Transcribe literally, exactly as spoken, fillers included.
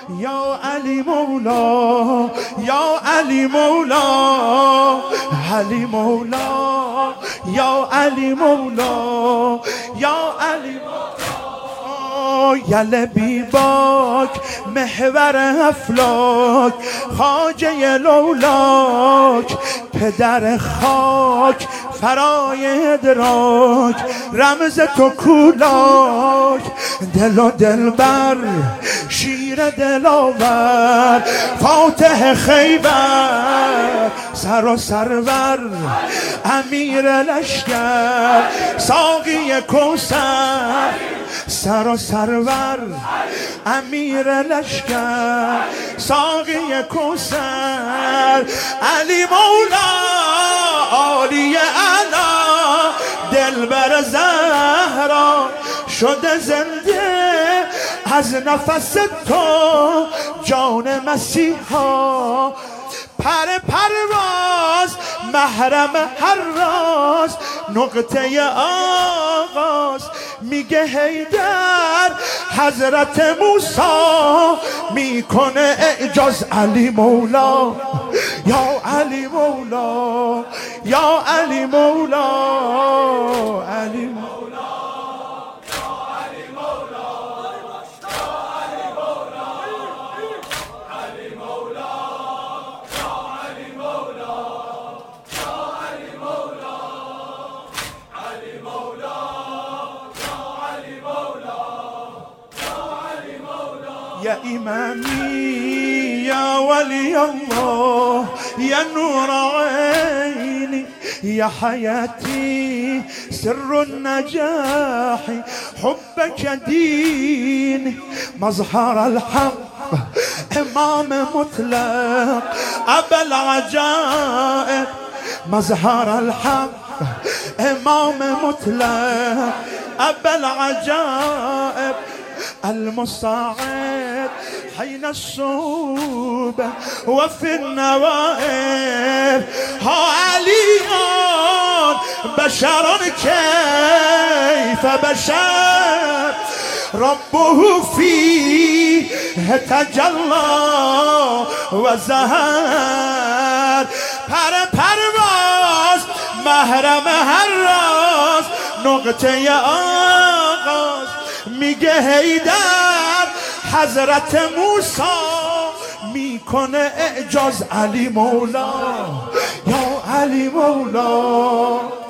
یا علی مولا، یا علی مولا، علی مولا، یا علی مولا، یا علی مولا، یل بی باک محور افلاک، خواجه لولاک پدر خاک، فرای ادراک رمز تو کولاک، دل و دلبر شیر دلاور، فاتح خیبر سر و سرور، امیر لشکر ساقی کوثر، سر و سرور امیر لشکر ساقی کوثر، علی مولا عالی اعلی، دلبر زهرا شده زنده از نفس تو جان مسیحا، پر پرواز محرم هر راز، نقطه آغاز میگه حیدر، حضرت موسی میکنه اعجاز، علی مولا، یا علی مولا، یا علی مولا، علی مولا، يا إمامي يا ولي الله، يا نور عيني، يا حياتي سر النجاح، حبك ديني مظهر الحق، إمام مطلق أبا العجائب، مظهر الحق إمام مطلق أبا العجائب، المصاعد حين الصوبة وفي النوائب، ها علي بشر كيف بشر، ربه فيه تجلى وزهر، پر پرواز محرم هر راز، نقطه آغاز میگه حیدر، حضرت موسی میکنه اعجاز، علی مولا، یا علی مولا.